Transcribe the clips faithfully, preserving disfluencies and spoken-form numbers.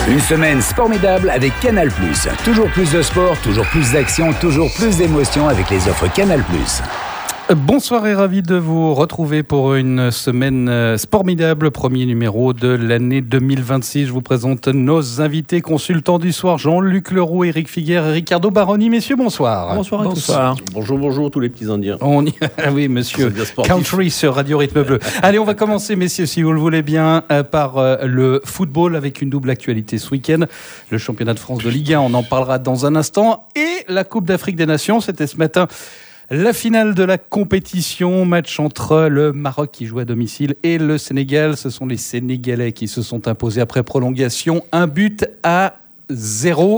Une semaine formidable avec Canal plus. Toujours plus de sport, toujours plus d'action, toujours plus d'émotions avec les offres Canal plus. Bonsoir et ravi de vous retrouver pour une semaine formidable, premier numéro de l'année deux mille vingt-six. Je vous présente nos invités consultants du soir, Jean-Luc Leroux, Éric Figuère et Ricardo Baroni. Messieurs, bonsoir. Bonsoir à bonsoir. tous. Bonjour, bonjour tous les petits Indiens. On y... ah oui, monsieur, country sur Radio Rythme Bleu. Allez, on va commencer, messieurs, si vous le voulez bien, par le football avec une double actualité ce week-end. Le championnat de France de Ligue un, on en parlera dans un instant. Et la Coupe d'Afrique des Nations, c'était ce matin la finale de la compétition, match entre le Maroc qui joue à domicile et le Sénégal. Ce sont les Sénégalais qui se sont imposés après prolongation. Un but à zéro.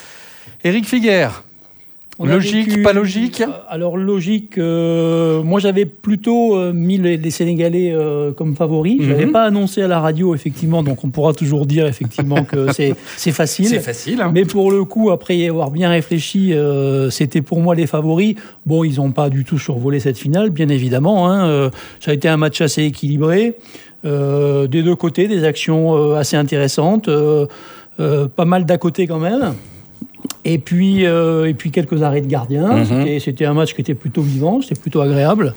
Éric Figuère, on logique, vécu, pas logique? Alors logique, euh, moi j'avais plutôt euh, mis les, les Sénégalais euh, comme favoris. Mm-hmm. Je n'avais pas annoncé à la radio, effectivement, donc on pourra toujours dire effectivement que c'est, c'est facile. C'est facile. Hein. Mais pour le coup, après y avoir bien réfléchi, euh, c'était pour moi les favoris. Bon, ils n'ont pas du tout survolé cette finale, bien évidemment. Hein. Euh, ça a été un match assez équilibré. Euh, des deux côtés, des actions euh, assez intéressantes. Euh, euh, pas mal d'à côté quand même. Et puis, euh, et puis quelques arrêts de gardien. Mmh. C'était, c'était un match qui était plutôt vivant, c'était plutôt agréable.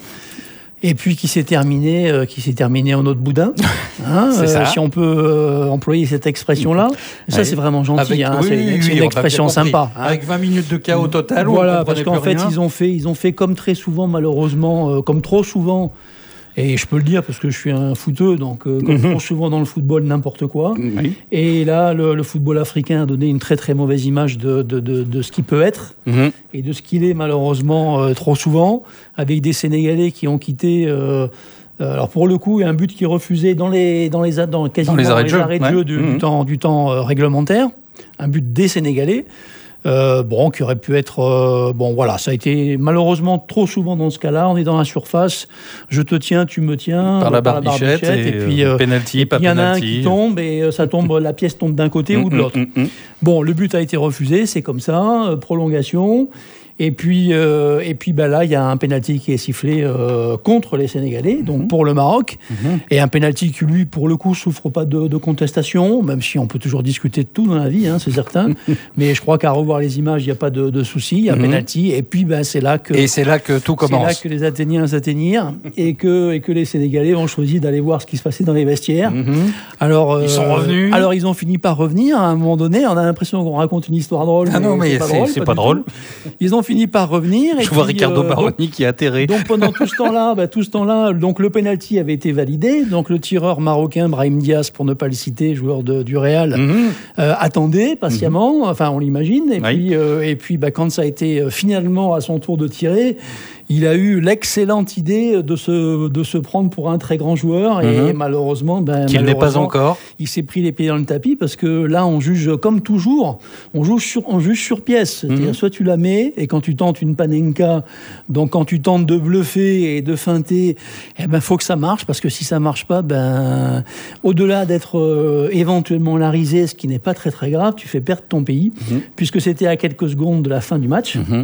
Et puis qui s'est terminé, euh, qui s'est terminé en autre boudin. Hein, c'est ça. Euh, si on peut euh, employer cette expression-là. Ça, oui. C'est vraiment gentil. Avec, hein, oui, c'est, oui, c'est oui, une expression sympa. Hein. Avec vingt minutes de chaos total. Voilà, parce qu'en fait, ils ont fait, ils ont fait comme très souvent, malheureusement, euh, comme trop souvent. Et je peux le dire parce que je suis un footeux, donc euh, comme mm-hmm. trop souvent dans le football, n'importe quoi. Mm-hmm. Et là, le, le football africain a donné une très très mauvaise image de, de, de, de ce qu'il peut être mm-hmm. et de ce qu'il est malheureusement euh, trop souvent, avec des Sénégalais qui ont quitté... Euh, euh, alors pour le coup, il y a un but qui est refusé dans les, dans les, dans quasiment dans les arrêts de jeu, arrêts de jeu ouais. du, mm-hmm. du temps, du temps euh, réglementaire. Un but des Sénégalais. Euh, bon, qui aurait pu être... Euh, bon, voilà, ça a été malheureusement trop souvent dans ce cas-là. On est dans la surface, je te tiens, tu me tiens. Par la barbichette, et, et puis euh, penalty, pas il y en a un penalty. qui tombe et euh, ça tombe, la pièce tombe d'un côté mmh, ou de l'autre. Mmh, mmh. Bon, le but a été refusé, c'est comme ça, euh, prolongation. Et puis, euh, et puis bah là, il y a un pénalty qui est sifflé euh, contre les Sénégalais, donc mmh. pour le Maroc. Mmh. Et un pénalty qui, lui, pour le coup, souffre pas de, de contestation, même si on peut toujours discuter de tout dans la vie, hein, c'est certain. Mais je crois qu'à revoir les images, il n'y a pas de, de souci. Il y a un mmh. pénalty. Et puis, bah, c'est là que... Et c'est là que tout commence. C'est là que les Athéniens s'atteignirent et que, et que les Sénégalais ont choisi d'aller voir ce qui se passait dans les vestiaires. Mmh. Alors, euh, ils sont revenus. Alors, ils ont fini par revenir. À un moment donné, on a l'impression qu'on raconte une histoire drôle. Ah non, mais, mais c'est pas c'est, drôle. C'est pas, pas drôle. Ils ont fini par revenir. Et Je puis, vois Ricardo euh, Baroni donc, qui est atterré. Donc pendant tout ce temps-là, bah, tout ce temps-là, donc le penalty avait été validé. Donc le tireur marocain Brahim Diaz, pour ne pas le citer, joueur de, du Real, mm-hmm. euh, attendait patiemment. Mm-hmm. Enfin, on l'imagine. Et oui. puis, euh, et puis, bah, quand ça a été finalement à son tour de tirer, il a eu l'excellente idée de se, de se prendre pour un très grand joueur. Mm-hmm. Et malheureusement, ben, qu'il malheureusement, n'est pas encore. Il s'est pris les pieds dans le tapis parce que là, on juge comme toujours. On juge sur, on juge sur pièce. C'est-à-dire, mm-hmm. soit tu la mets et quand tu tentes une panenka, donc quand tu tentes de bluffer et de feinter, eh ben, faut que ça marche parce que si ça marche pas, ben, au-delà d'être euh, éventuellement larisé, ce qui n'est pas très très grave, tu fais perdre ton pays mm-hmm. puisque c'était à quelques secondes de la fin du match. Mm-hmm.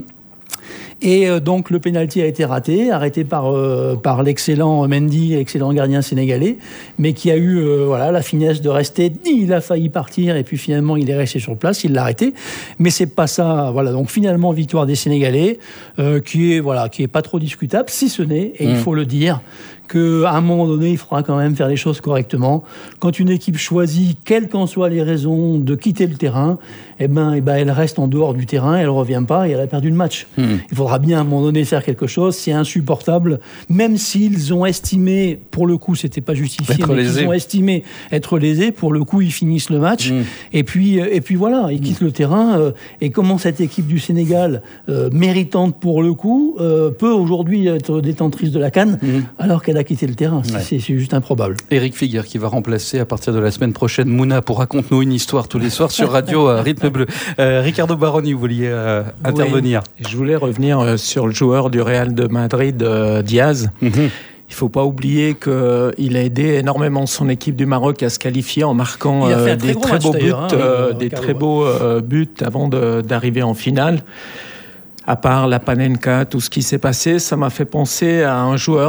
Et euh, donc le pénalty a été raté, arrêté par, euh, par l'excellent Mendy, excellent gardien sénégalais, mais qui a eu euh, voilà, la finesse de rester. Il a failli partir et puis finalement il est resté sur place, il l'a arrêté. Mais c'est pas ça. Voilà, donc finalement victoire des Sénégalais, euh, qui est voilà, qui est pas trop discutable, si ce n'est, et mmh. il faut le dire, qu'à un moment donné, il faudra quand même faire les choses correctement. Quand une équipe choisit, quelles qu'en soient les raisons, de quitter le terrain, eh ben, eh ben, elle reste en dehors du terrain, elle ne revient pas et elle a perdu le match. Mmh. Il faudra bien à un moment donné faire quelque chose, c'est insupportable, même s'ils ont estimé, pour le coup, c'était pas justifié, être mais lésé. Ils ont estimé être lésés, pour le coup, ils finissent le match. Mmh. Et puis, et puis voilà, ils quittent mmh. le terrain. Euh, et comment cette équipe du Sénégal, euh, méritante pour le coup, euh, peut aujourd'hui être détentrice de la CAN, mmh. alors qu'elle a quitté le terrain. Ouais. C'est, c'est juste improbable. Éric Figuère qui va remplacer à partir de la semaine prochaine Mouna pour Raconte-nous une histoire tous les soirs sur Radio euh, Rythme Bleu. Euh, Ricardo Baroni, vous vouliez euh, intervenir? Oui, je voulais revenir euh, sur le joueur du Real de Madrid, euh, Diaz. Mm-hmm. Il ne faut pas oublier qu'il a aidé énormément son équipe du Maroc à se qualifier en marquant euh, des, très beaux buts, hein, euh, des très beaux euh, buts avant de, d'arriver en finale. À part la Panenka, tout ce qui s'est passé, ça m'a fait penser à un joueur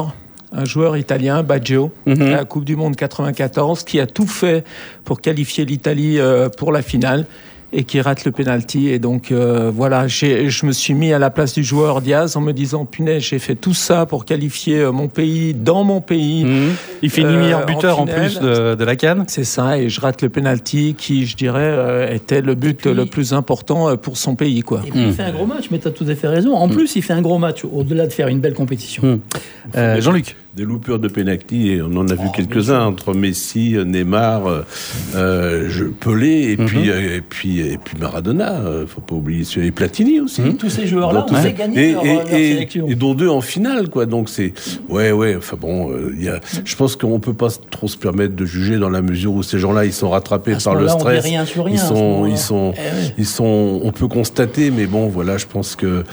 un joueur italien, Baggio, mm-hmm. à la Coupe du Monde quatre-vingt-quatorze, qui a tout fait pour qualifier l'Italie euh, pour la finale et qui rate le penalty. Et donc, euh, voilà, j'ai, je me suis mis à la place du joueur Diaz en me disant, punaise, j'ai fait tout ça pour qualifier euh, mon pays, dans mon pays. Mmh. Il finit euh, meilleur buteur en, en plus de, de la CAN. C'est ça, et je rate le penalty qui, je dirais, euh, était le but puis, le plus important pour son pays, quoi. Et puis, mmh. il fait un gros match, mais tu as tout à fait raison. En mmh. plus, il fait un gros match, au-delà de faire une belle compétition. Mmh. Euh, Jean-Luc. Des loupures de penalty, et on en a vu oh, quelques-uns entre Messi, Neymar, euh, Pelé, et, mm-hmm. puis, euh, et, puis, et puis Maradona, euh, faut pas oublier, et Platini aussi. Mm-hmm. Tous ces joueurs-là ont fait gagner leur, et, leur et, sélection. Et dont deux en finale, quoi. Donc c'est, ouais, ouais, enfin bon, euh, y a, je pense qu'on peut pas trop se permettre de juger dans la mesure où ces gens-là, ils sont rattrapés par le stress. On dit rien sur rien, ils sont, ils sont, eh oui. ils sont, on peut constater, mais bon, voilà, je pense que, euh,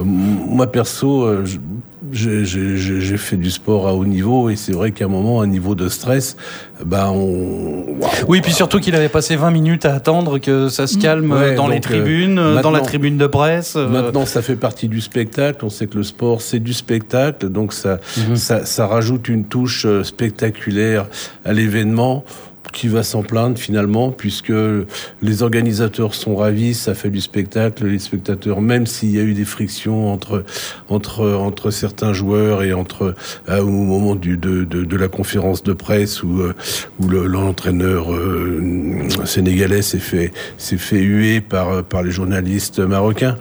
moi perso, euh, je, J'ai, j'ai, j'ai fait du sport à haut niveau et c'est vrai qu'à un moment, un niveau de stress, ben on... Wow, oui, puis surtout qu'il avait passé vingt minutes à attendre que ça se calme ouais, dans les tribunes, euh, dans la tribune de presse. Euh... Maintenant, ça fait partie du spectacle. On sait que le sport, c'est du spectacle. Donc ça, mm-hmm. ça, ça rajoute une touche spectaculaire à l'événement, qui va s'en plaindre finalement, puisque les organisateurs sont ravis, ça fait du spectacle, les spectateurs, même s'il y a eu des frictions entre entre entre certains joueurs et entre euh, au moment du de, de de la conférence de presse où euh, où le, l'entraîneur euh, sénégalais s'est fait s'est fait huer par par les journalistes marocains.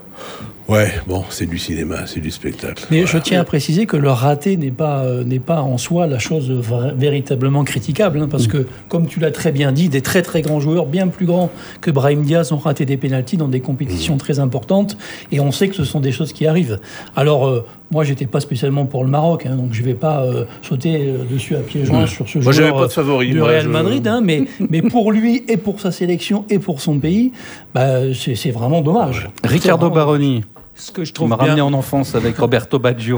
Ouais, bon, c'est du cinéma, c'est du spectacle. Mais voilà. Je tiens à préciser que le raté n'est pas euh, n'est pas en soi la chose vra- véritablement critiquable, hein, parce mmh. que, comme tu l'as très bien dit, des très très grands joueurs, bien plus grands que Brahim Diaz, ont raté des pénaltys dans des compétitions mmh. très importantes, et on sait que ce sont des choses qui arrivent. Alors, euh, moi, j'étais pas spécialement pour le Maroc, hein, donc je vais pas euh, sauter euh, dessus à pieds joints mmh. sur ce moi, joueur j'avais pas de favori, du moi, Real je... Madrid, hein, mais mais pour lui et pour sa sélection et pour son pays, bah, c'est, c'est vraiment dommage. Ricardo Baroni. Ce que je trouve m'a bien... ramené en enfance avec Roberto Baggio.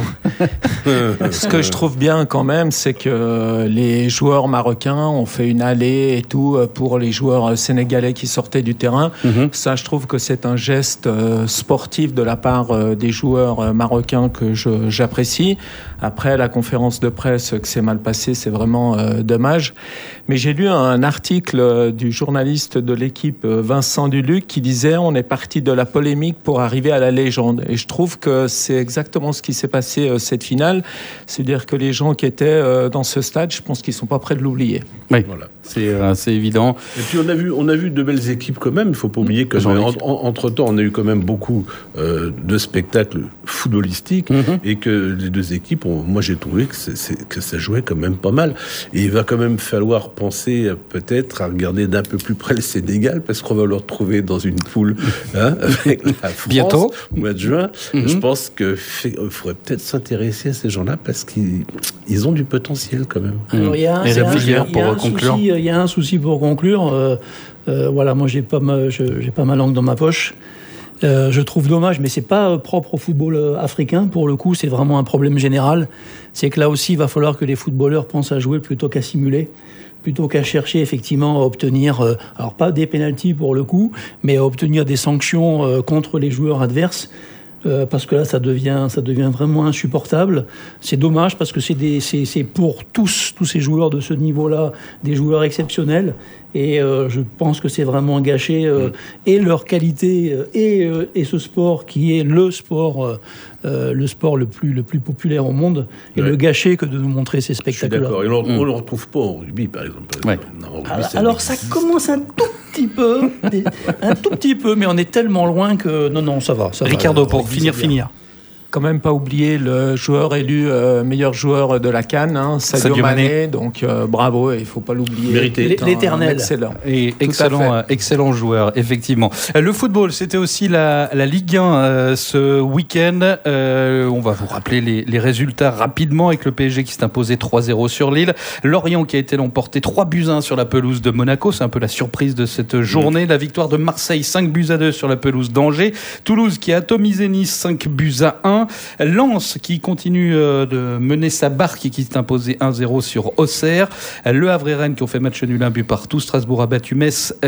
Ce que je trouve bien quand même, c'est que les joueurs marocains ont fait une allée et tout pour les joueurs sénégalais qui sortaient du terrain. Mm-hmm. Ça, je trouve que c'est un geste sportif de la part des joueurs marocains que je, j'apprécie. Après, la conférence de presse, que c'est mal passé, c'est vraiment euh, dommage. Mais j'ai lu un article du journaliste de l'équipe Vincent Duluc qui disait « On est parti de la polémique pour arriver à la légende ». Et je trouve que c'est exactement ce qui s'est passé euh, cette finale. C'est-à-dire que les gens qui étaient euh, dans ce stade, je pense qu'ils ne sont pas prêts de l'oublier. Oui, voilà. c'est, euh, c'est évident. Et puis on a vu, on a vu de belles équipes quand même. Il ne faut pas oublier que en, en, entre-temps, on a eu quand même beaucoup euh, de spectacles footballistiques mm-hmm. et que les deux équipes, ont, moi j'ai trouvé que, c'est, c'est, que ça jouait quand même pas mal. Et il va quand même falloir penser peut-être à regarder d'un peu plus près le Sénégal parce qu'on va le retrouver dans une poule hein, avec la France bientôt au mois de juin. Mm-hmm. Je pense qu'il faudrait peut-être s'intéresser à ces gens-là parce qu'ils ils ont du potentiel quand même. Alors il y a un, y a un, y a pour un conclure. Souci, il y a un souci pour conclure. Euh, euh, voilà, moi j'ai pas ma, je, j'ai pas ma langue dans ma poche. Euh, je trouve dommage, mais c'est pas propre au football africain. Pour le coup, c'est vraiment un problème général. C'est que là aussi, il va falloir que les footballeurs pensent à jouer plutôt qu'à simuler, plutôt qu'à chercher effectivement à obtenir, euh, alors pas des pénaltys pour le coup, mais à obtenir des sanctions euh, contre les joueurs adverses. Euh, parce que là, ça devient, ça devient vraiment insupportable. C'est dommage parce que c'est, des, c'est, c'est pour tous, tous ces joueurs de ce niveau-là, des joueurs exceptionnels. Et euh, je pense que c'est vraiment gâcher euh, mmh. et leur qualité euh, et, euh, et ce sport qui est le sport, euh, le sport le plus, le plus populaire au monde, et ouais. le gâcher que de nous montrer ces spectacles-là. Je suis d'accord. Et on ne mmh. le retrouve pas au rugby, par exemple. Ouais. Non, rugby, alors, alors ça commence un tout petit peu, des, un tout petit peu, mais on est tellement loin que non, non, ça va. Ça Ricardo, va, pour finir, finir. Quand même pas oublier le joueur élu euh, meilleur joueur de la CAN, hein, Sadio, Sadio Mané. Mané. Donc euh, bravo, il faut pas l'oublier. Mérité. L'éternel. Excellent. Et excellent, euh, excellent joueur, effectivement. Euh, le football, c'était aussi la, la Ligue un euh, ce week-end. Euh, on va vous rappeler les, les résultats rapidement avec le P S G qui s'est imposé trois zéro sur Lille. Lorient qui a été l'emporté trois buts à un sur la pelouse de Monaco. C'est un peu la surprise de cette journée. Mmh. La victoire de Marseille, cinq buts à deux sur la pelouse d'Angers. Toulouse qui a atomisé Nice, cinq buts à un. Lens qui continue de mener sa barque et qui s'est imposé un zéro sur Auxerre. Le Havre et Rennes qui ont fait match nul un but partout. Strasbourg a battu Metz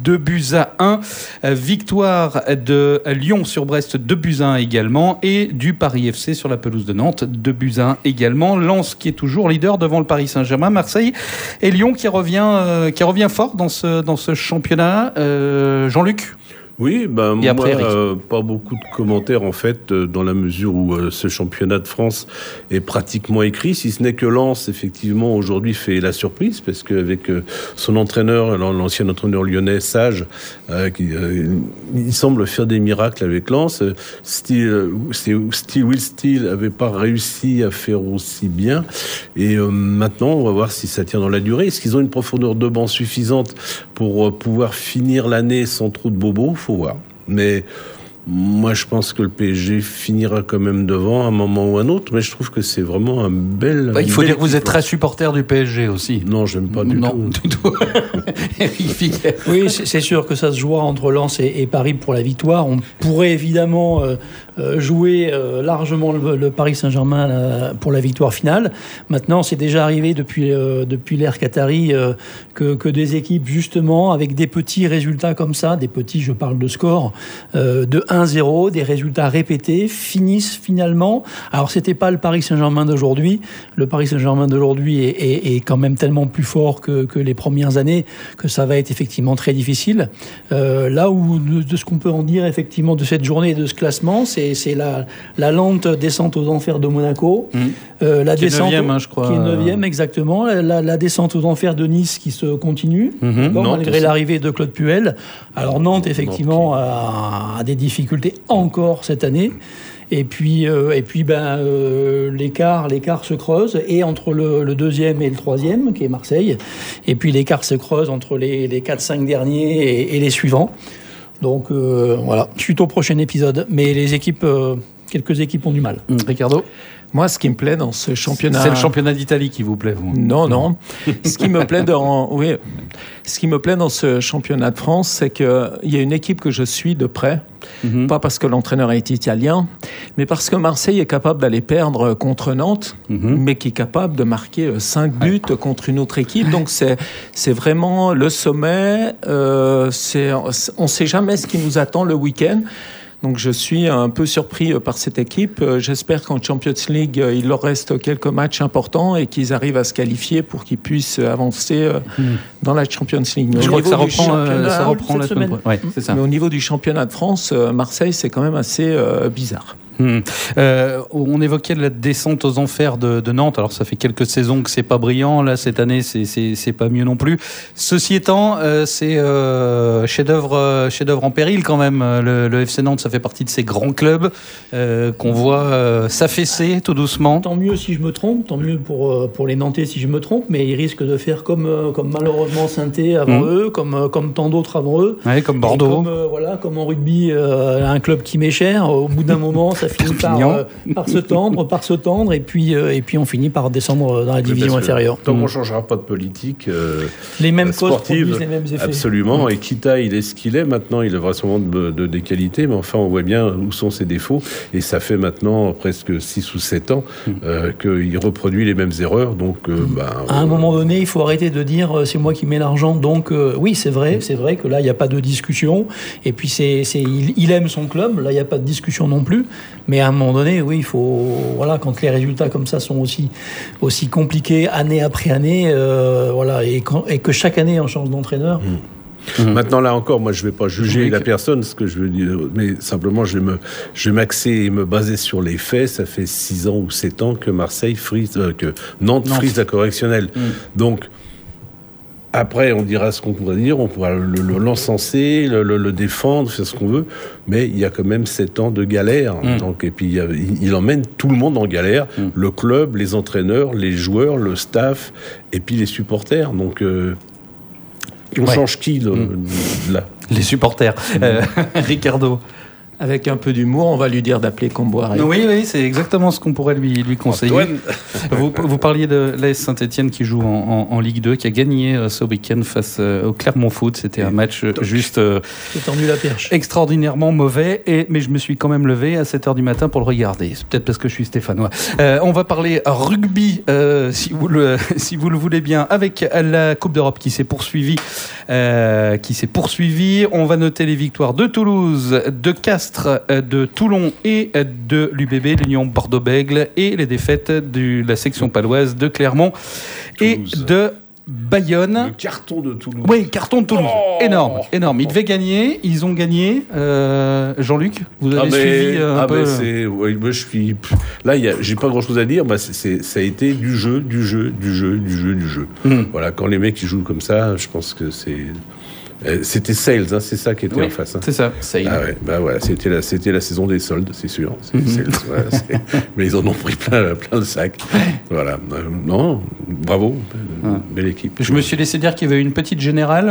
deux buts à un. Victoire de Lyon sur Brest, deux buts à un également. Et du Paris F C sur la pelouse de Nantes, deux buts à un également. Lens qui est toujours leader devant le Paris Saint-Germain. Marseille et Lyon qui revient, euh, qui revient fort dans ce, dans ce championnat. Euh, Jean-Luc ? Oui, ben moi, euh, pas beaucoup de commentaires en fait, euh, dans la mesure où euh, ce championnat de France est pratiquement écrit, si ce n'est que Lens, effectivement, aujourd'hui fait la surprise, parce qu'avec euh, son entraîneur, l'ancien entraîneur lyonnais, Sage, euh, qui, euh, il semble faire des miracles avec Lens. Steel, Steel, Will Steel avait pas réussi à faire aussi bien, et euh, maintenant, on va voir si ça tient dans la durée. Est-ce qu'ils ont une profondeur de banc suffisante pour euh, pouvoir finir l'année sans trop de bobos? Faut voir. Mais moi, je pense que le P S G finira quand même devant à un moment ou un autre, mais je trouve que c'est vraiment un bel... Bah, il faut dire que vous êtes très supporter du P S G aussi. Non, j'aime pas du non, tout. du tout. Oui, c'est sûr que ça se jouera entre Lens et, et Paris pour la victoire. On pourrait évidemment euh, euh, jouer euh, largement le, le Paris Saint-Germain euh, pour la victoire finale. Maintenant, c'est déjà arrivé depuis, euh, depuis l'ère Qatari euh, que, que des équipes, justement, avec des petits résultats comme ça, des petits, je parle de score, euh, de un zéro, des résultats répétés, finissent finalement. Alors, c'était pas le Paris Saint-Germain d'aujourd'hui. Le Paris Saint-Germain d'aujourd'hui est, est, est quand même tellement plus fort que, que les premières années que ça va être effectivement très difficile. Euh, là où, de, de ce qu'on peut en dire effectivement de cette journée et de ce classement, c'est, c'est la, la lente descente aux enfers de Monaco. Mmh. Euh, la qui descente, est neuvième, hein, je crois. Qui est neuvième, exactement. La, la, la descente aux enfers de Nice qui se continue, mmh. bon, malgré aussi. L'arrivée de Claude Puel. Alors Nantes, effectivement, a, a des difficultés encore cette année. Et puis, euh, et puis ben, euh, l'écart, l'écart se creuse, et entre le, le deuxième et le troisième, qui est Marseille, et puis l'écart se creuse entre les, les quatre cinq derniers et, et les suivants. Donc euh, voilà, suite au prochain épisode. Mais les équipes, euh, quelques équipes ont du mal. Mmh. Ricardo ? Moi, ce qui me plaît dans ce championnat... C'est le championnat d'Italie qui vous plaît, vous ? Non, non. ce qui me plaît dans, oui, ce qui me plaît dans ce championnat de France, c'est qu'il y a une équipe que je suis de près. Mm-hmm. Pas parce que l'entraîneur est italien, mais parce que Marseille est capable d'aller perdre contre Nantes, mm-hmm. mais qui est capable de marquer cinq buts ouais. contre une autre équipe. Donc, c'est, c'est vraiment le sommet. Euh, c'est, on ne sait jamais ce qui nous attend le week-end. Donc je suis un peu surpris par cette équipe. J'espère qu'en Champions League, il leur reste quelques matchs importants et qu'ils arrivent à se qualifier pour qu'ils puissent avancer mmh. dans la Champions League. Mais je crois que ça reprend, euh, ça reprend la semaine. Ouais, c'est ça. Mais au niveau du championnat de France, Marseille, c'est quand même assez euh, bizarre. Mmh. Euh, on évoquait la descente aux enfers de, de Nantes. Alors ça fait quelques saisons que c'est pas brillant. Là cette année c'est c'est, c'est pas mieux non plus. Ceci étant, euh, c'est euh, chef-d'œuvre euh, chef-d'œuvre en péril quand même. Le, le F C Nantes, ça fait partie de ces grands clubs euh, qu'on voit euh, s'affaisser tout doucement. Tant mieux si je me trompe, tant mieux pour pour les Nantais si je me trompe, mais ils risquent de faire comme comme malheureusement Saint-Étienne avant mmh. eux, comme comme tant d'autres avant eux. Ouais, comme Bordeaux. Comme, euh, voilà, comme en rugby, euh, un club qui m'est cher. Au bout d'un moment, ça finit par, euh, par se tendre, par se tendre, et puis, euh, et puis on finit par descendre dans la division inférieure. Tant mmh. qu'on ne changera pas de politique euh, les mêmes sportive, causes produisent les mêmes effets. Absolument, mmh. et Kita, il est ce qu'il est maintenant, il a vraiment de, de, des qualités, mais enfin on voit bien où sont ses défauts, et ça fait maintenant presque six ou sept ans mmh. euh, qu'il reproduit les mêmes erreurs. Donc, euh, mmh. ben, à un moment donné, il faut arrêter de dire euh, c'est moi qui mets l'argent, donc euh, oui, c'est vrai, mmh. c'est vrai que là, il n'y a pas de discussion, et puis c'est, c'est, il, il aime son club, là, il n'y a pas de discussion non plus, mais à un moment donné, oui, il faut, voilà, quand les résultats comme ça sont aussi, aussi compliqués année après année, euh, voilà, et, quand, et que chaque année on change d'entraîneur. Mmh. Mmh. Maintenant, là encore, moi, je ne vais pas juger mmh. la personne, ce que je veux dire, mais simplement, je vais, me, je vais m'axer et me baser sur les faits. Ça fait six ans ou sept ans que Marseille frise, euh, que Nantes, Nantes frise la correctionnelle. Mmh. Donc, après, on dira ce qu'on pourrait dire, on pourra le, le, l'encenser, le, le, le défendre, faire ce qu'on veut, mais il y a quand même sept ans de galère. Mmh. Donc, et puis, il, il emmène tout le monde en galère, mmh. le club, les entraîneurs, les joueurs, le staff, et puis les supporters. Donc, euh, on ouais. change qui, le, mmh. là ? Les supporters. Mmh. Euh, Ricardo ? Avec un peu d'humour, on va lui dire d'appeler Comboiré. Oui, oui, c'est exactement ce qu'on pourrait lui, lui conseiller. Vous, vous parliez de l'A S Saint-Etienne qui joue en, en, en Ligue deux, qui a gagné euh, ce week-end face euh, au Clermont Foot. C'était un match euh, juste euh, tendu la perche. Extraordinairement mauvais, et, mais je me suis quand même levé à sept heures du matin pour le regarder. C'est peut-être parce que je suis stéphanois. Euh, on va parler rugby, euh, si, vous le, si vous le voulez bien, avec la Coupe d'Europe qui s'est poursuivie. Euh, qui s'est poursuivie. On va noter les victoires de Toulouse, de Castres, de Toulon et de l'U B B, l'Union Bordeaux-Bègles, et les défaites de la section paloise de Clermont Toulouse. Et de Bayonne. Le carton de Toulouse. Oui, carton de Toulouse. Oh énorme, énorme. Ils devaient gagner, ils ont gagné. Euh, Jean-Luc, vous avez ah suivi un ah peu ben c'est, ouais, moi je suis là, y a, j'ai pas grand-chose à dire. Bah c'est, c'est, ça a été du jeu, du jeu, du jeu, du jeu, du jeu. Mmh. Voilà, quand les mecs ils jouent comme ça, je pense que c'est. C'était Sales, hein, c'est ça qui était oui, en face. Hein. C'est ça, Sales. Ah ouais, bah voilà, c'était la, c'était la saison des soldes, c'est sûr. C'est mm-hmm. Sales, voilà, c'est... Mais ils en ont pris plein, plein de sacs. Voilà. Euh, non, bravo, ouais. Belle équipe. Je me suis laissé dire qu'il y avait une petite générale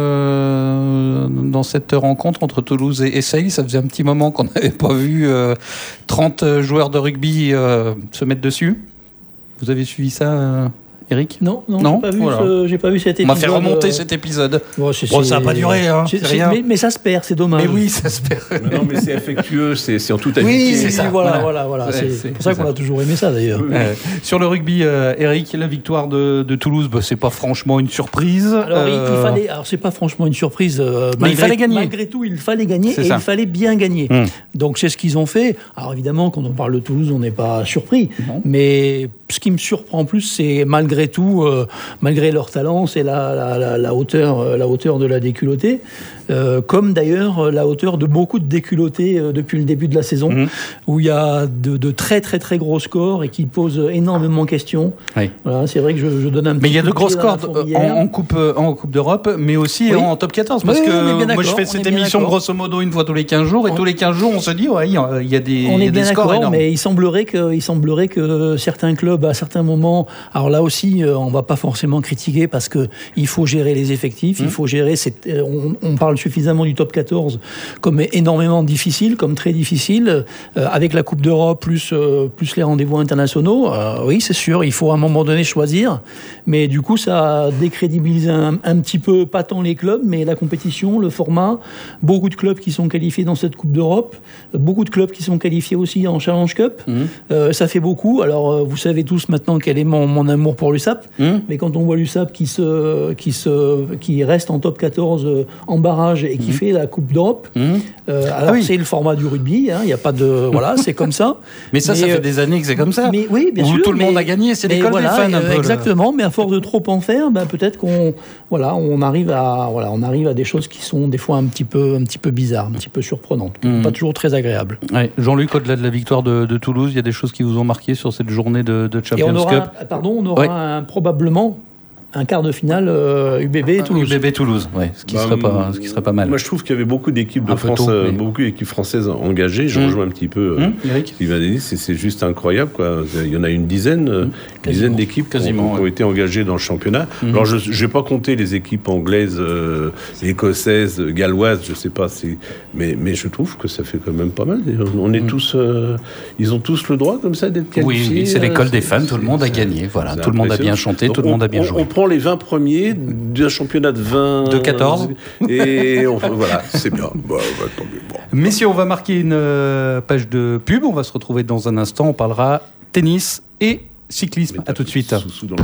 euh, dans cette rencontre entre Toulouse et, et Sales. Ça faisait un petit moment qu'on n'avait pas vu euh, trente joueurs de rugby euh, se mettre dessus. Vous avez suivi ça euh... Eric ? Non, non, non, j'ai pas vu, voilà. ce, j'ai pas vu cet épisode. On m'a fait remonter euh... cet épisode. Bon, c'est, bon, ça n'a pas duré, hein. C'est, c'est rien. Mais, mais ça se perd, c'est dommage. Mais oui, ça se perd. Non, mais c'est affectueux, c'est, c'est en toute amitié. Oui, c'est ça. Voilà, voilà, voilà. Ouais, c'est, c'est pour ça, ça qu'on a toujours aimé ça, d'ailleurs. Oui. Euh, sur le rugby, euh, Eric, la victoire de, de Toulouse, bah, c'est pas franchement une surprise. Alors, euh... il, il fallait. Alors, c'est pas franchement une surprise. Euh, mais malgré, il fallait gagner. Malgré tout, il fallait gagner c'est et ça. Il fallait bien gagner. Hum. Donc, c'est ce qu'ils ont fait. Alors, évidemment, quand on parle de Toulouse, on n'est pas surpris. Non. Mais ce qui me surprend plus, c'est malgré tout. Euh, Malgré leur talent, c'est la, la, la, la, hauteur, la hauteur de la déculottée, euh, comme d'ailleurs la hauteur de beaucoup de déculottés euh, depuis le début de la saison, mmh. où il y a de, de très très très gros scores et qui posent énormément de questions. Oui. Voilà, c'est vrai que je, je donne un petit peu. Mais il y a de gros scores en, en, coupe, en Coupe d'Europe, mais aussi oui. en Top quatorze, parce oui, que moi je fais cette émission grosso modo une fois tous les quinze jours, et on... tous les quinze jours on se dit, ouais, il y a, il y a des, on il y a est des bien scores d'accord, énormes. Mais il semblerait, que, il semblerait que certains clubs, à certains moments, alors là aussi, on ne va pas forcément critiquer parce qu'il faut gérer les effectifs, mmh. il faut gérer. Cette, on, on parle suffisamment du top quatorze comme énormément difficile, comme très difficile, euh, avec la Coupe d'Europe plus, euh, plus les rendez-vous internationaux. Euh, oui, c'est sûr, il faut à un moment donné choisir, mais du coup, ça décrédibilise un, un petit peu, pas tant les clubs, mais la compétition, le format. Beaucoup de clubs qui sont qualifiés dans cette Coupe d'Europe, beaucoup de clubs qui sont qualifiés aussi en Challenge Cup. Mmh. Euh, ça fait beaucoup. Alors, euh, vous savez tous maintenant quel est mon, mon amour pour l'U S A P, mmh. mais quand on voit l'U S A P qui se, qui se, qui reste en top quatorze euh, en barrage et qui mmh. fait la Coupe d'Europe, mmh. euh, alors ah oui. c'est le format du rugby, il hein, n'y a pas de, voilà, c'est comme ça. Mais ça, mais, ça fait des années que c'est comme ça. Mais oui, bien Où sûr. Tout le mais, monde a gagné, c'est l'école voilà, des fans. Un euh, peu, exactement, le... mais à force de trop en faire, ben, peut-être qu'on, voilà, on arrive à, voilà, on arrive à des choses qui sont des fois un petit peu, un petit peu bizarres, un petit peu surprenantes, mmh. pas toujours très agréables. Ouais. Jean-Luc, au-delà de la victoire de, de Toulouse, il y a des choses qui vous ont marqué sur cette journée de, de Champions Et on aura, Cup. Pardon, on aura ouais. un, probablement. Un quart de finale euh, U B B Toulouse. U B B Toulouse, ouais, ce qui bah, serait pas, ce qui serait pas mal. Moi, je trouve qu'il y avait beaucoup d'équipes de France, tôt, euh, mais... beaucoup d'équipes françaises engagées. Je mmh. rejoins un petit peu euh, mmh, ce qu'il m'a dit. C'est, c'est juste incroyable, quoi. Il y en a une dizaine, mmh. une dizaine d'équipes quasiment, qui ont, ouais. ont été engagées dans le championnat. Mmh. Alors, je n'ai pas compté les équipes anglaises, euh, écossaises, galloises, je sais pas. C'est... Mais, mais je trouve que ça fait quand même pas mal. On est mmh. tous, euh, ils ont tous le droit comme ça d'être qualifiés. Oui, c'est l'école des fans. Tout le monde a gagné. Voilà, tout le monde a bien chanté, tout le monde a bien joué. Les vingt premiers d'un championnat de vingt de quatorze et on, voilà, c'est bien. Bah, bah, tant mieux. Bon. Messieurs, on va marquer une euh, page de pub. On va se retrouver dans un instant. On parlera tennis et cyclisme. À tout de suite. Sous, sous dans le...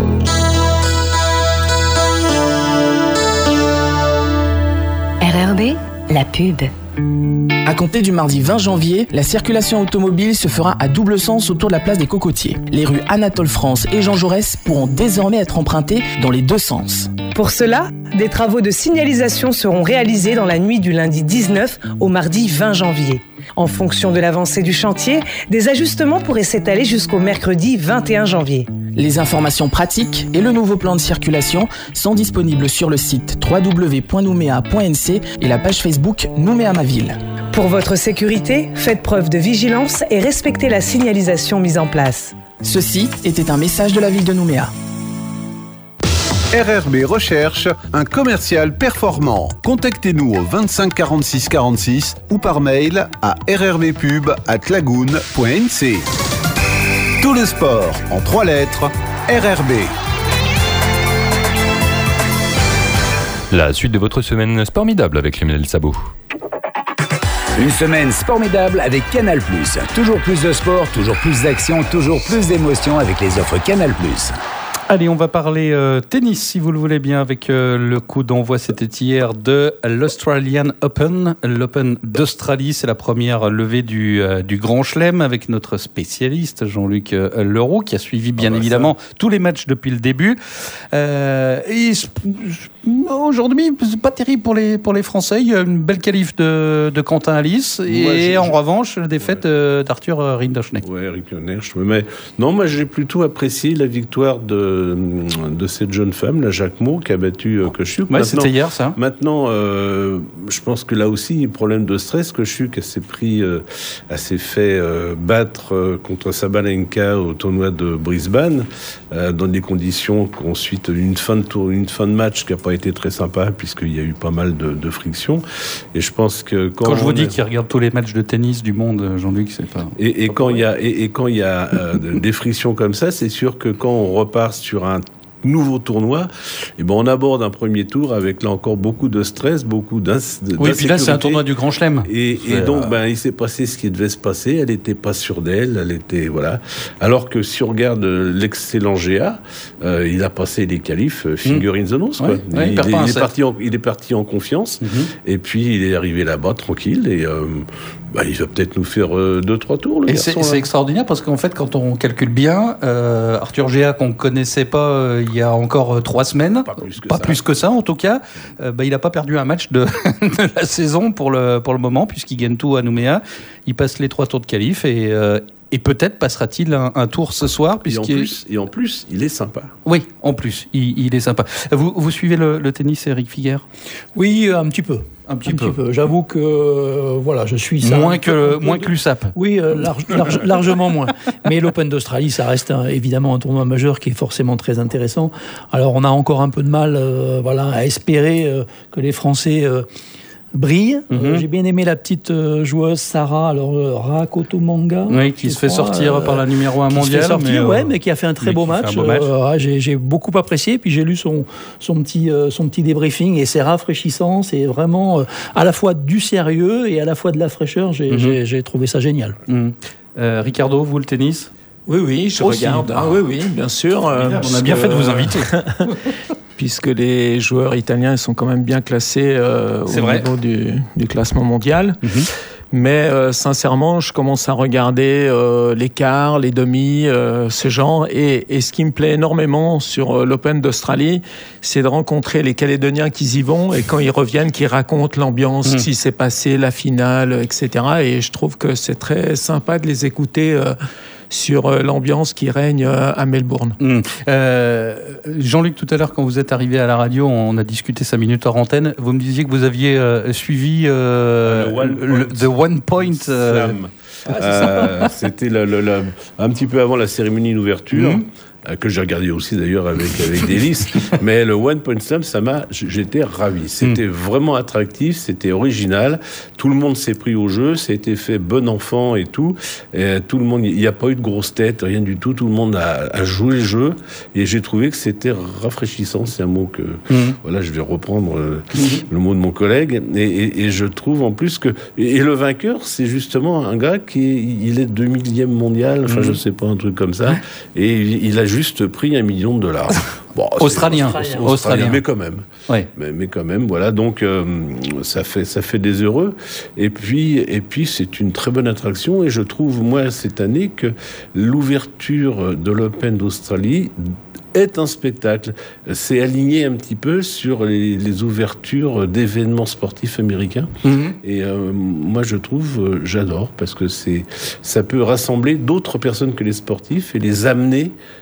R R B, la pub. À compter du mardi vingt janvier, la circulation automobile se fera à double sens autour de la place des Cocotiers. Les rues Anatole France et Jean Jaurès pourront désormais être empruntées dans les deux sens. Pour cela, des travaux de signalisation seront réalisés dans la nuit du lundi dix-neuf au mardi vingt janvier. En fonction de l'avancée du chantier, des ajustements pourraient s'étaler jusqu'au mercredi vingt et un janvier. Les informations pratiques et le nouveau plan de circulation sont disponibles sur le site w w w point nouméa point n c et la page Facebook Nouméa ma ville. Pour votre sécurité, faites preuve de vigilance et respectez la signalisation mise en place. Ceci était un message de la ville de Nouméa. R R B recherche un commercial performant. Contactez-nous au vingt-cinq quarante-six quarante-six ou par mail à rrbpub arobase lagoon point n c. Tout le sport en trois lettres, R R B. La suite de votre semaine Sportmidable avec Lionel Sabot. Une semaine formidable avec Canal plus. Toujours plus de sport, toujours plus d'action, toujours plus d'émotions avec les offres Canal plus. Allez, on va parler euh, tennis, si vous le voulez bien, avec euh, le coup d'envoi, c'était hier, de l'Australian Open. L'Open d'Australie, c'est la première levée du, euh, du Grand Chelem, avec notre spécialiste Jean-Luc euh, Leroux, qui a suivi bien ah bah évidemment ça. tous les matchs depuis le début. Euh, et aujourd'hui, c'est pas terrible pour les, pour les Français. Il y a une belle qualif de, de Quentin Alice, et moi, j'ai, en j'ai... revanche, la défaite ouais. euh, d'Arthur Rinderknecht. Oui, Rinderknecht, mais non, moi j'ai plutôt apprécié la victoire de de cette jeune femme, la Jacquemot, qui a battu euh, Kochuk. Ouais, c'était hier, ça. Maintenant, euh, je pense que là aussi, problème de stress. Kochuk, elle s'est pris, euh, elle s'est fait euh, battre euh, contre Sabalenka au tournoi de Brisbane, euh, dans des conditions qu'ensuite, une fin de tour, une fin de match qui n'a pas été très sympa, puisqu'il y a eu pas mal de, de frictions. Et je pense que quand, quand je vous dis a... qu'il regarde tous les matchs de tennis du monde, Jean-Luc, c'est pas. Et, et quand il y a, et, et quand il y a euh, des frictions comme ça, c'est sûr que quand on repart sur sur un nouveau tournoi, et ben on aborde un premier tour avec là encore beaucoup de stress, beaucoup d'insécurité. Oui, puis là c'est un tournoi du Grand Chelem. Et, et donc ben il s'est passé ce qui devait se passer. Elle était pas sûre d'elle, elle était voilà. Alors que si on regarde l'excellent G A, euh, il a passé les qualifs euh, finger mmh. in the nose quoi. Ouais, ouais, il, il, il, il est parti, en, il est parti en confiance. Mmh. Et puis il est arrivé là-bas tranquille et euh, bah, il va peut-être nous faire euh, deux, trois tours. Le et garçon, c'est, c'est extraordinaire parce qu'en fait, quand on calcule bien, euh, Arthur G A qu'on ne connaissait pas euh, il y a encore euh, trois semaines, pas, plus que, pas plus que ça en tout cas, euh, bah, il n'a pas perdu un match de, de la saison pour le, pour le moment, puisqu'il gagne tout à Nouméa. Il passe les trois tours de qualif et, euh, et peut-être passera-t-il un, un tour ce soir. Et en, plus, et en plus, il est sympa. Oui, en plus, il, il est sympa. Vous, vous suivez le, le tennis, Eric Figuère ? Oui, un petit peu. Un petit, un peu. petit peu. J'avoue que euh, voilà, je suis ça. Moins que moins que l'U S A P. Oui, euh, large, large, largement moins. Mais l'Open d'Australie, ça reste un, évidemment un tournoi majeur qui est forcément très intéressant. Alors, on a encore un peu de mal, euh, voilà, à espérer euh, que les Français euh, brille. Mm-hmm. Euh, j'ai bien aimé la petite euh, joueuse Sarah, alors euh, Rakotomanga. Oui, qui se fait crois, sortir euh, par la numéro un mondiale. Qui se fait sortir, mais, euh, ouais, mais qui a fait un très beau match. Beau match. Euh, j'ai, j'ai beaucoup apprécié. Puis j'ai lu son, son, petit, euh, son petit débriefing et c'est rafraîchissant. C'est vraiment euh, à la fois du sérieux et à la fois de la fraîcheur. J'ai, mm-hmm. j'ai, j'ai trouvé ça génial. Mm. Euh, Ricardo, vous, le tennis ? Oui, oui, je Aussi. regarde. Ah, oui, oui, bien sûr. Euh, on a bien fait de vous inviter. Puisque les joueurs italiens sont quand même bien classés euh, au vrai. niveau du, du classement mondial. Mm-hmm. Mais euh, sincèrement, je commence à regarder euh, les quarts, les demi, euh, ce genre. Et, et ce qui me plaît énormément sur euh, l'Open d'Australie, c'est de rencontrer les Calédoniens qui y vont et quand ils reviennent, qui racontent l'ambiance, mmh. ce qui s'est passé, la finale, et cetera. Et je trouve que c'est très sympa de les écouter euh, sur euh, l'ambiance qui règne euh, à Melbourne. Mmh. Euh, Jean-Luc, tout à l'heure, quand vous êtes arrivé à la radio, on a discuté cinq minutes hors antenne. Vous me disiez que vous aviez euh, suivi euh, le one le, point, the One Point euh... Slam. Ah, euh, c'était le, le, le, un petit peu avant la cérémonie d'ouverture. Mmh. Que j'ai regardé aussi d'ailleurs avec, avec Délice. Mais le One Point Slam, ça m'a, j'étais ravi. C'était mmh. vraiment attractif, c'était original. Tout le monde s'est pris au jeu, c'était fait bon enfant et tout. Et tout le monde, il n'y a pas eu de grosse tête, rien du tout. Tout le monde a, a joué le jeu. Et j'ai trouvé que c'était rafraîchissant. C'est un mot que, mmh. voilà, je vais reprendre euh, mmh. le mot de mon collègue. Et, et, et je trouve en plus que, et, et le vainqueur, c'est justement un gars qui est, il est deux millième mondial, enfin, mmh. je sais pas, un truc comme ça. Et il, il a juste pris un million de dollars. Bon, australien. Australien. Australien, mais quand même. Oui. Mais, mais quand même, voilà. Donc, euh, ça fait, ça fait des heureux. Et puis, et puis, c'est une très bonne attraction. Et je trouve, moi, cette année, que l'ouverture de l'Open d'Australie est un spectacle. C'est aligné un petit peu sur les, les ouvertures d'événements sportifs américains. Mmh. Et euh, moi, je trouve, euh, j'adore, parce que c'est, ça peut rassembler d'autres personnes que les sportifs et les amener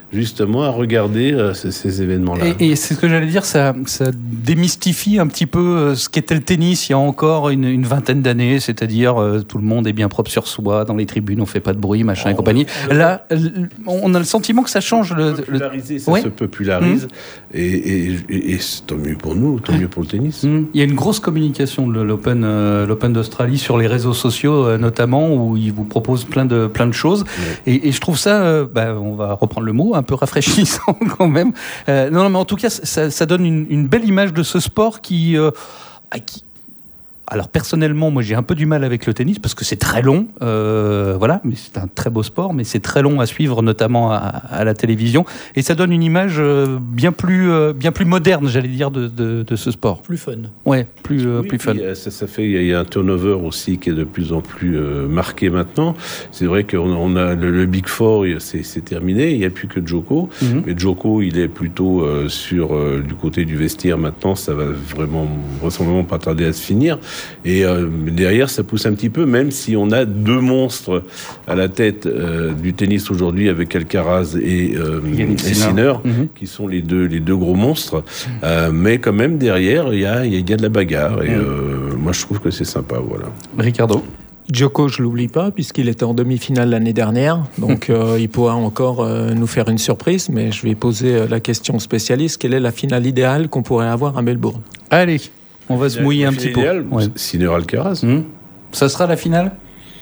justement à regarder euh, ces, ces événements-là. Et, et c'est ce que j'allais dire, ça, ça démystifie un petit peu euh, ce qu'était le tennis il y a encore une, une vingtaine d'années, c'est-à-dire euh, tout le monde est bien propre sur soi, dans les tribunes on fait pas de bruit, machin oh, et compagnie. Là, on a le sentiment que ça change. Le, populariser, le... ça ouais. se popularise, mmh. et, et, et, et c'est tant mieux pour nous, tant mieux pour le tennis. Mmh. Il y a une grosse communication de l'Open, euh, l'Open d'Australie sur les réseaux sociaux euh, notamment, où ils vous proposent plein de, plein de choses, mmh. et, et je trouve ça, euh, bah, on va reprendre le mot, un peu rafraîchissant quand même. Euh, non, non, mais en tout cas, ça, ça donne une, une belle image de ce sport qui, euh, qui... Alors personnellement, moi j'ai un peu du mal avec le tennis parce que c'est très long, euh, voilà, mais c'est un très beau sport, mais c'est très long à suivre, notamment à, à la télévision, et ça donne une image bien plus, euh, bien plus moderne, j'allais dire, de, de, de ce sport. Plus fun. Ouais, plus, euh, oui, plus fun. Ça, ça fait, il y a un turnover aussi qui est de plus en plus euh, marqué maintenant. C'est vrai qu'on on a le, le Big Four, c'est, c'est terminé, il n'y a plus que Djoko, mm-hmm. mais Djoko, il est plutôt euh, sur euh, du côté du vestiaire maintenant. Ça va vraiment, vraisemblablement pas tarder à se finir. Et euh, derrière, ça pousse un petit peu, même si on a deux monstres à la tête euh, du tennis aujourd'hui avec Alcaraz et, euh, et Sinner, mm-hmm. qui sont les deux, les deux gros monstres. Euh, mais quand même, derrière, il y a, y a de la bagarre. Et euh, moi, je trouve que c'est sympa. Voilà. Ricardo ? Djoko, je ne l'oublie pas, puisqu'il était en demi-finale l'année dernière. Donc, euh, il pourra encore euh, nous faire une surprise. Mais je vais poser la question au spécialiste. Quelle est la finale idéale qu'on pourrait avoir à Melbourne ? Allez, on va se mouiller un petit peu. Ouais. Sinner Alcaraz. Mmh. Ça sera la finale ?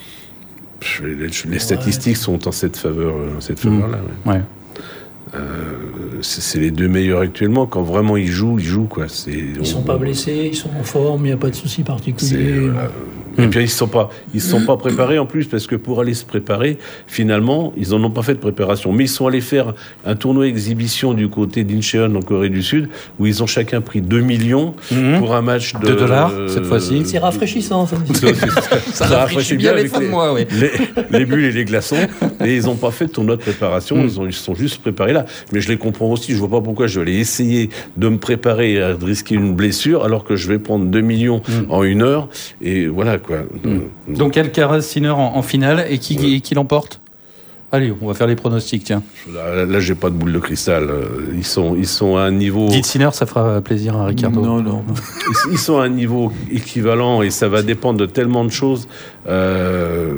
Les, les statistiques ouais. sont en cette faveur, en cette faveur-là. Mmh. Ouais. Ouais. Euh, c'est, c'est les deux meilleurs actuellement. Quand vraiment ils jouent, ils jouent quoi. C'est, ils on, sont pas blessés, ils sont en forme, il n'y a pas de souci particulier. Voilà. Et mmh. puis ils sont pas, ils se sont pas préparés en plus, parce que pour aller se préparer, finalement, ils en ont pas fait de préparation. Mais ils sont allés faire un tournoi exhibition du côté d'Incheon en Corée du Sud, où ils ont chacun pris deux millions mmh. pour un match de... deux dollars, cette fois-ci. C'est rafraîchissant, ça. ça, ça, ça rafraîchit bien, bien les fins de mois, oui. Les, les bulles et les glaçons. Et ils n'ont pas fait de tournoi de préparation, mmh. ils, ont, ils se sont juste préparés là. Mais je les comprends aussi, je vois pas pourquoi je vais aller essayer de me préparer à risquer une blessure, alors que je vais prendre deux millions mmh. en une heure. Et voilà, quoi. Mmh. Donc Alcaraz, Sinner en, en finale, et qui, ouais. qui l'emporte ? Allez, on va faire les pronostics, tiens. Là, là j'ai pas de boule de cristal. Ils sont, ils sont à un niveau... Dites Sinner, ça fera plaisir à Ricardo. Non, non. Ils, ils sont à un niveau équivalent, et ça va dépendre de tellement de choses. Euh,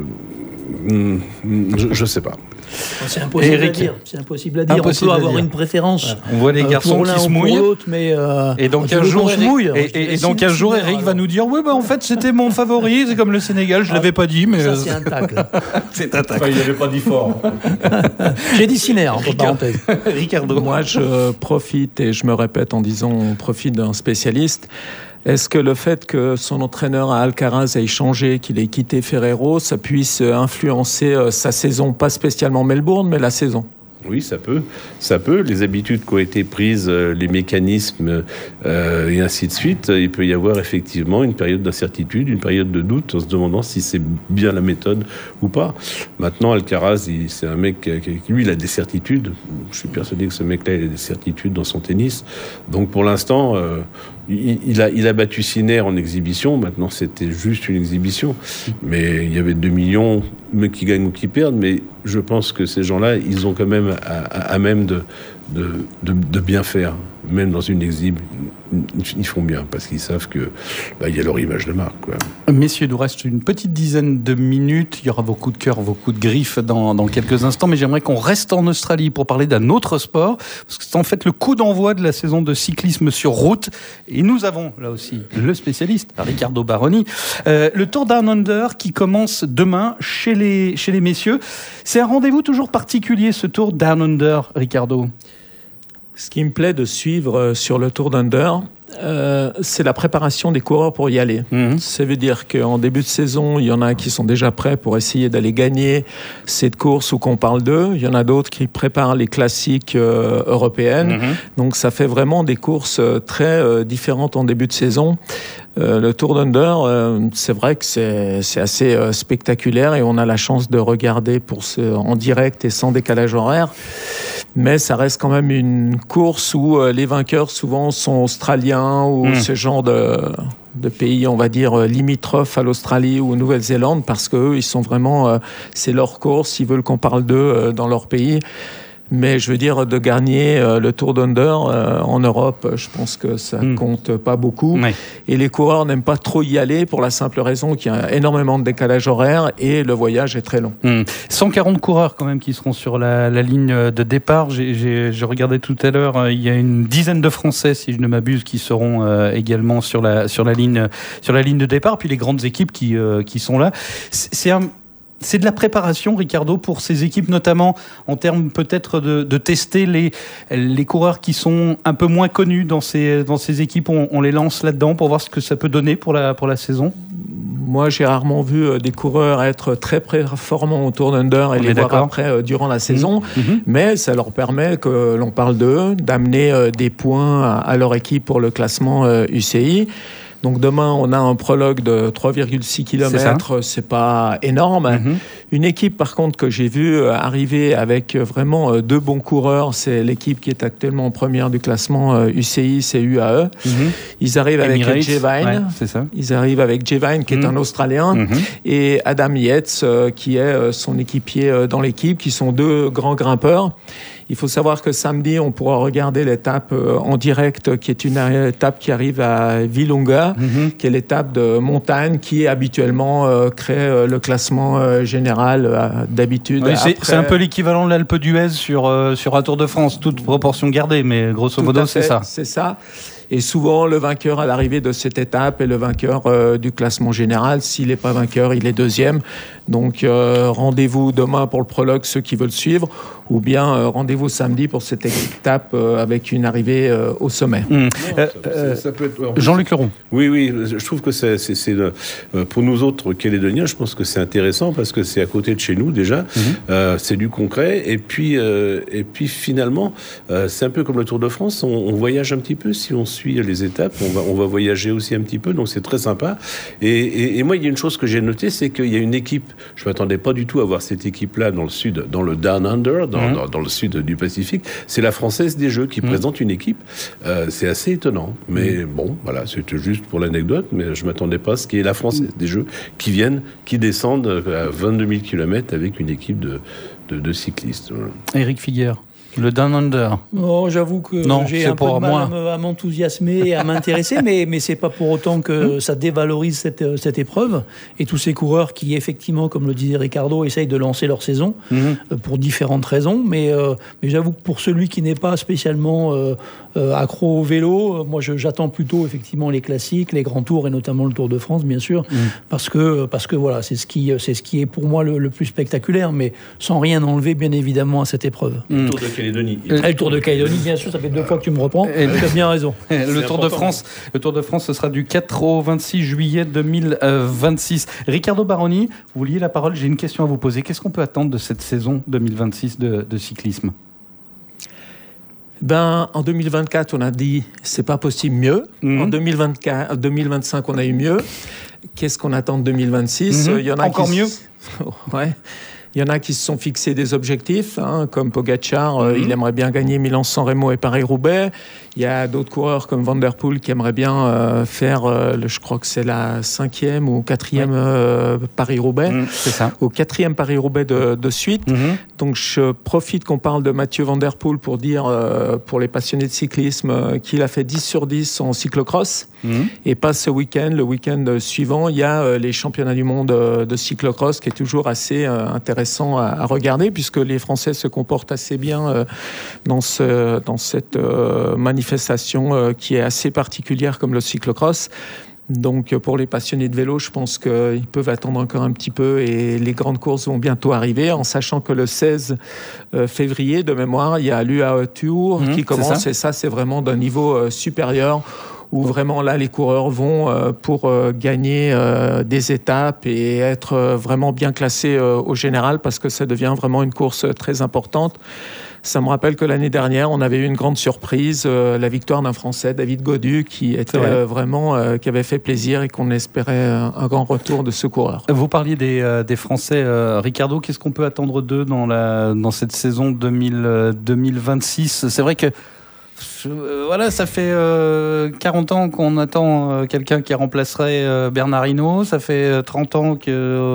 je, je sais pas. C'est impossible Eric. à dire. C'est impossible à dire. Impossible on peut avoir dire. une préférence. Voilà. On voit les garçons qui se mouillent. Mais euh, et donc un jour, Eric, et, et, et donc un jour, Eric va nous dire oui, bah en fait c'était mon favori. C'est comme le Sénégal, je ah, l'avais pas dit, mais ça c'est un tacle. c'est un tacle. Enfin, il n'avait pas dit fort. J'ai dit Sinner, entre parenthèses. Ricardo. Moi, je profite et je me répète en disant on profite d'un spécialiste. Est-ce que le fait que son entraîneur à Alcaraz ait changé, qu'il ait quitté Ferrero, ça puisse influencer sa saison, pas spécialement Melbourne, mais la saison ? Oui, ça peut. Ça peut. Les habitudes qui ont été prises, les mécanismes euh, et ainsi de suite, il peut y avoir effectivement une période d'incertitude, une période de doute, en se demandant si c'est bien la méthode ou pas. Maintenant, Alcaraz, il, c'est un mec qui, lui, il a des certitudes. Je suis persuadé que ce mec-là, il a des certitudes dans son tennis. Donc, pour l'instant, euh, il, il, a, il a battu Sinner en exhibition. Maintenant, c'était juste une exhibition. Mais il y avait deux millions, mais qui gagnent ou qui perdent. Mais je pense que ces gens-là, ils ont quand même à, à, à même de, de, de, de bien faire. Même dans une exhibe, ils font bien parce qu'ils savent que bah, il y a leur image de marque, quoi. Messieurs, il nous reste une petite dizaine de minutes. Il y aura vos coups de cœur, vos coups de griffe dans, dans quelques instants. Mais j'aimerais qu'on reste en Australie pour parler d'un autre sport, parce que c'est en fait le coup d'envoi de la saison de cyclisme sur route. Et nous avons là aussi le spécialiste, Ricardo Baroni. Euh, le Tour Down Under qui commence demain chez les, chez les messieurs. C'est un rendez-vous toujours particulier, ce Tour Down Under, Ricardo. Ce qui me plaît de suivre sur le Tour d'Under, euh, c'est la préparation des coureurs pour y aller. Mmh. Ça veut dire qu'en début de saison, il y en a qui sont déjà prêts pour essayer d'aller gagner cette course où qu'on parle d'eux. Il y en a d'autres qui préparent les classiques euh, européennes. Mmh. Donc ça fait vraiment des courses très euh, différentes en début de saison. Euh, le Tour d'Under, euh, c'est vrai que c'est, c'est assez euh, spectaculaire et on a la chance de regarder pour ce, en direct et sans décalage horaire. Mais ça reste quand même une course où euh, les vainqueurs souvent sont australiens ou mmh. ce genre de, de pays, on va dire, limitrophes à l'Australie ou Nouvelle-Zélande, parce qu'eux, ils sont vraiment, euh, c'est leur course, ils veulent qu'on parle d'eux euh, dans leur pays. Mais je veux dire, de gagner euh, le Tour d'Under euh, en Europe, je pense que ça mmh. compte pas beaucoup. Oui. Et les coureurs n'aiment pas trop y aller pour la simple raison qu'il y a énormément de décalage horaire et le voyage est très long. Mmh. cent quarante coureurs quand même qui seront sur la, la ligne de départ. J'ai, j'ai, j'ai regardé tout à l'heure, euh, il y a une dizaine de Français, si je ne m'abuse, qui seront euh, également sur la, sur, la ligne, sur la ligne de départ. Puis les grandes équipes qui, euh, qui sont là. C'est, c'est un... C'est de la préparation, Ricardo, pour ces équipes, notamment en termes peut-être de, de tester les, les coureurs qui sont un peu moins connus dans ces, dans ces équipes. On, on les lance là-dedans pour voir ce que ça peut donner pour la, pour la saison. Moi, j'ai rarement vu des coureurs être très performants au Tour d'Under et on les voir après euh, durant la saison. Mmh. Mais ça leur permet que l'on parle d'eux, d'amener euh, des points à, à leur équipe pour le classement euh, U C I. Donc demain, on a un prologue de trois virgule six kilomètres, c'est, c'est pas énorme. Mm-hmm. Une équipe, par contre, que j'ai vu arriver avec vraiment deux bons coureurs, c'est l'équipe qui est actuellement en première du classement U C I, c'est U A E. Mm-hmm. Ils arrivent avec Jay Vine, ouais, c'est ça. Ils arrivent avec Jay Vine, qui mm-hmm. est un Australien, mm-hmm. et Adam Yates, qui est son équipier dans l'équipe, qui sont deux grands grimpeurs. Il faut savoir que samedi, on pourra regarder l'étape en direct, qui est une étape qui arrive à Willunga, mm-hmm. qui est l'étape de montagne qui habituellement euh, crée euh, le classement euh, général euh, d'habitude. Oui, c'est, c'est un peu l'équivalent de l'Alpe d'Huez sur, euh, sur un Tour de France, toute proportion gardée, mais grosso modo, c'est ça. C'est ça. Et souvent, le vainqueur à l'arrivée de cette étape est le vainqueur euh, du classement général. S'il n'est pas vainqueur, il est deuxième. Donc, euh, rendez-vous demain pour le prologue, ceux qui veulent suivre, ou bien euh, rendez-vous samedi pour cette étape euh, avec une arrivée euh, au sommet. Mmh. Non, euh, ça, ça peut être, Jean-Luc Leroux. Oui, oui, je trouve que c'est, c'est, c'est euh, pour nous autres Calédoniens, je pense que c'est intéressant parce que c'est à côté de chez nous déjà, mmh. euh, c'est du concret, et puis, euh, et puis finalement, euh, c'est un peu comme le Tour de France, on, on voyage un petit peu si on suit les étapes, on va, on va voyager aussi un petit peu, donc c'est très sympa. Et, et, et moi, il y a une chose que j'ai notée, c'est qu'il y a une équipe, je ne m'attendais pas du tout à voir cette équipe-là dans le sud, dans le Down Under, dans, mmh. dans, dans le sud du Pacifique, c'est la Française des Jeux qui mmh. présente une équipe. Euh, c'est assez étonnant, mais mmh. bon, voilà, c'était juste pour l'anecdote, mais je ne m'attendais pas à ce qui est la Française des Jeux qui viennent, qui descendent à vingt-deux mille kilomètres avec une équipe de, de, de cyclistes. Voilà. Éric Figuère. Le Down Under. Oh, j'avoue que non, j'ai un peu de mal à, me, à m'enthousiasmer et à m'intéresser, mais, mais c'est pas pour autant que mmh. ça dévalorise cette, cette épreuve. Et tous ces coureurs qui, effectivement, comme le disait Ricardo, essayent de lancer leur saison mmh. euh, pour différentes raisons. Mais, euh, mais j'avoue que pour celui qui n'est pas spécialement euh, euh, accro au vélo, euh, moi je, j'attends plutôt effectivement les classiques, les grands tours et notamment le Tour de France, bien sûr, mmh. parce que parce que voilà, c'est ce qui c'est ce qui est pour moi le, le plus spectaculaire, mais sans rien enlever bien évidemment à cette épreuve. Mmh. Le Tour de Calédonie. Et le Tour de Calédonie, bien sûr, ça fait deux fois que tu me reprends. Et tu as bien raison. Le Tour de France, le Tour de France, ce sera du quatre au vingt-six juillet deux mille vingt-six. Ricardo Baroni, vous vouliez la parole. J'ai une question à vous poser. Qu'est-ce qu'on peut attendre de cette saison deux mille vingt-six de, de cyclisme? Ben, en deux mille vingt-quatre, on a dit c'est pas possible mieux. Mmh. En deux mille vingt-quatre, deux mille vingt-cinq, on a eu mieux. Qu'est-ce qu'on attend de deux mille vingt-six? Mmh. Il y en a encore qui... mieux. Ouais. Il y en a qui se sont fixés des objectifs, hein, comme Pogacar, euh, mmh. il aimerait bien gagner Milan-San Remo et Paris-Roubaix. Il y a d'autres coureurs comme Van Der Poel qui aimeraient bien euh, faire, euh, le, je crois que c'est la cinquième ou quatrième ouais. euh, Paris-Roubaix. Mmh, c'est ça. Au quatrième Paris-Roubaix de, de suite. Mmh. Donc je profite qu'on parle de Mathieu Van Der Poel pour dire, euh, pour les passionnés de cyclisme, euh, qu'il a fait dix sur dix en cyclocross. Mmh. Et pas ce week-end. Le week-end suivant, il y a euh, les championnats du monde euh, de cyclocross qui est toujours assez euh, intéressant à, à regarder puisque les Français se comportent assez bien euh, dans, ce, dans cette euh, manifestation euh, qui est assez particulière comme le cyclocross. Donc pour les passionnés de vélo, je pense qu'ils peuvent attendre encore un petit peu et les grandes courses vont bientôt arriver, en sachant que le seize février, de mémoire, il y a l'U A E Tour mmh, qui commence ça. Et ça, c'est vraiment d'un niveau euh, supérieur où vraiment là, les coureurs vont euh, pour euh, gagner euh, des étapes et être euh, vraiment bien classés euh, au général parce que ça devient vraiment une course très importante. Ça me rappelle que l'année dernière, on avait eu une grande surprise, euh, la victoire d'un Français, David Gaudu, qui était euh, vraiment, euh, qui avait fait plaisir et qu'on espérait euh, un grand retour de ce coureur. Vous parliez des, euh, des Français, euh, Ricardo, qu'est-ce qu'on peut attendre d'eux dans, la, dans cette saison deux mille, deux mille vingt-six? C'est vrai que euh, voilà, ça fait euh, quarante ans qu'on attend euh, quelqu'un qui remplacerait euh, Bernard Hinault. Ça fait euh, trente ans qu'on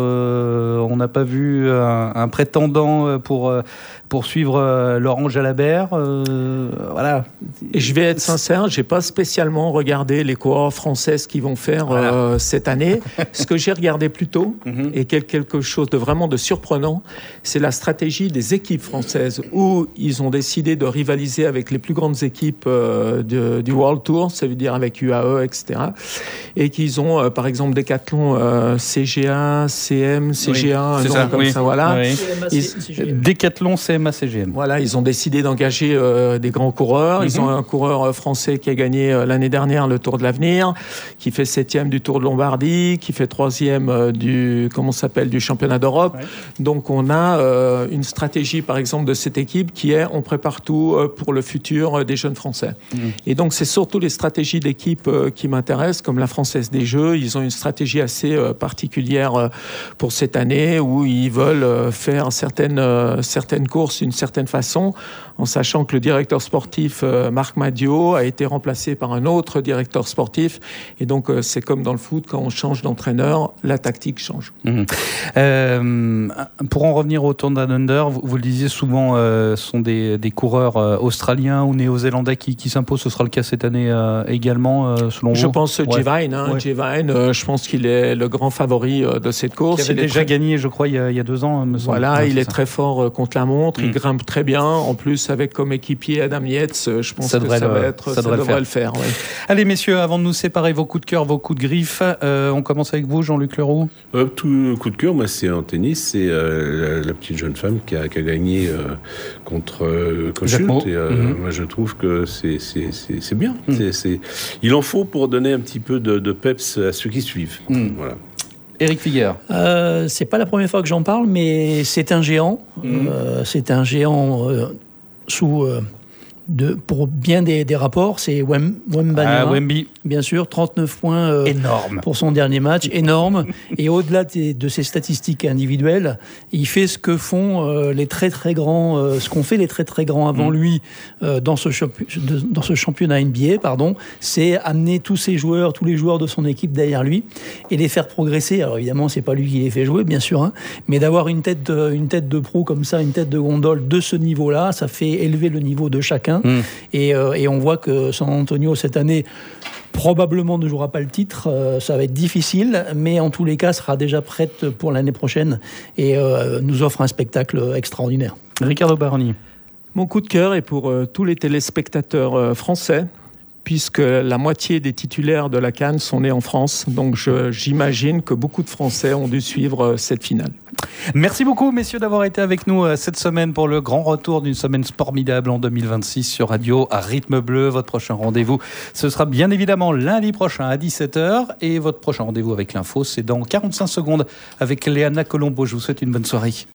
euh, n'a pas vu un, un prétendant pour euh, poursuivre euh, Laurent Jalabert. Euh, voilà. Et je vais être sincère, j'ai pas spécialement regardé les coureurs françaises qui vont faire voilà. euh, cette année. Ce que j'ai regardé plutôt mm-hmm. et quelque chose de vraiment de surprenant, c'est la stratégie des équipes françaises où ils ont décidé de rivaliser avec les plus grandes équipes euh, de, du World Tour, ça veut dire avec U A E, et cetera. Et qu'ils ont, euh, par exemple, Decathlon, euh, C G A, C M, C G A, oui, un ça, nom comme oui. ça, voilà. Oui. Ils, Decathlon, C M A, C G M. Voilà, ils ont décidé d'engager euh, des grands coureurs. Mm-hmm. Ils ont un coureur français qui a gagné euh, l'année dernière le Tour de l'Avenir, qui fait septième du Tour de Lombardie, qui fait troisième euh, du, comment ça s'appelle, du championnat d'Europe. Ouais. Donc on a euh, une stratégie, par exemple, de cette équipe qui est on prépare tout euh, pour le futur euh, des jeunes Français. Mmh. Et donc c'est surtout les stratégies d'équipe euh, qui m'intéressent, comme la Française des Jeux. Ils ont une stratégie assez euh, particulière euh, pour cette année où ils veulent euh, faire certaines, euh, certaines courses d'une certaine façon, en sachant que le directeur sportif euh, Marc Madiot a été remplacé par un autre directeur sportif. Et donc euh, c'est comme dans le foot, quand on change d'entraîneur, la tactique change. Mmh. Euh, pour en revenir au Tour Down Under, vous, vous le disiez souvent, euh, ce sont des, des coureurs euh, australiens ou néo-zélandais qui, qui s'imposent. Ce sera le cas cette année euh, également, euh, selon vous. Je pense ouais. Jevine. Hein, ouais. Jevine, euh, je pense qu'il est le grand favori euh, de cette course. Il avait il déjà très... gagné, je crois, il y a, il y a deux ans, me semble. Voilà, ouais, il c'est est ça. très fort euh, contre la montre. Mm. Il grimpe très bien. En plus, avec comme équipier Adam Yates, euh, je pense ça que devrait ça le, va être, ça ça devrait, devrait le faire. le faire ouais. Allez, messieurs, avant de nous séparer, vos coups de cœur, vos coups de griffe. Euh, on commence avec vous, Jean-Luc Leroux. Euh, tout coup de cœur, moi, c'est en tennis, c'est euh, la, la petite jeune femme qui a, qui a gagné euh, contre euh, Kochut. Et euh, mm-hmm. moi, je trouve que c'est, c'est, c'est, c'est bien. Mm. C'est, c'est... Il en faut pour donner un petit peu de, de peps à ceux qui suivent. Mm. Voilà. Éric Figuère. Euh, c'est pas la première fois que j'en parle, mais c'est un géant. Mm. Euh, c'est un géant euh, sous... Euh, De, pour bien des, des rapports, c'est Wem, Wembanyama, ah, Wemby. Bien sûr, trente-neuf points euh, énorme pour son dernier match, énorme. Et au-delà de, de ses statistiques individuelles, il fait ce que font euh, les très très grands, euh, ce qu'ont fait les très très grands avant mmh. lui euh, dans ce champi- de, dans ce championnat N B A, pardon, c'est amener tous ses joueurs, tous les joueurs de son équipe derrière lui et les faire progresser. Alors évidemment, c'est pas lui qui les fait jouer, bien sûr, hein, mais d'avoir une tête, de, une tête de pro comme ça, une tête de gondole de ce niveau-là, ça fait élever le niveau de chacun. Mmh. Et, euh, et on voit que San Antonio, cette année, probablement ne jouera pas le titre. Euh, ça va être difficile, mais en tous les cas, sera déjà prête pour l'année prochaine et euh, nous offre un spectacle extraordinaire. Ricardo Baroni. Mon coup de cœur est pour euh, tous les téléspectateurs euh, français, puisque la moitié des titulaires de la CAN sont nés en France. Donc je, j'imagine que beaucoup de Français ont dû suivre cette finale. Merci beaucoup, messieurs, d'avoir été avec nous cette semaine pour le grand retour d'une semaine formidable en deux mille vingt-six sur Radio à Rythme Bleu. Votre prochain rendez-vous, ce sera bien évidemment lundi prochain à dix-sept heures. Et votre prochain rendez-vous avec l'info, c'est dans quarante-cinq secondes avec Léana Colombo. Je vous souhaite une bonne soirée.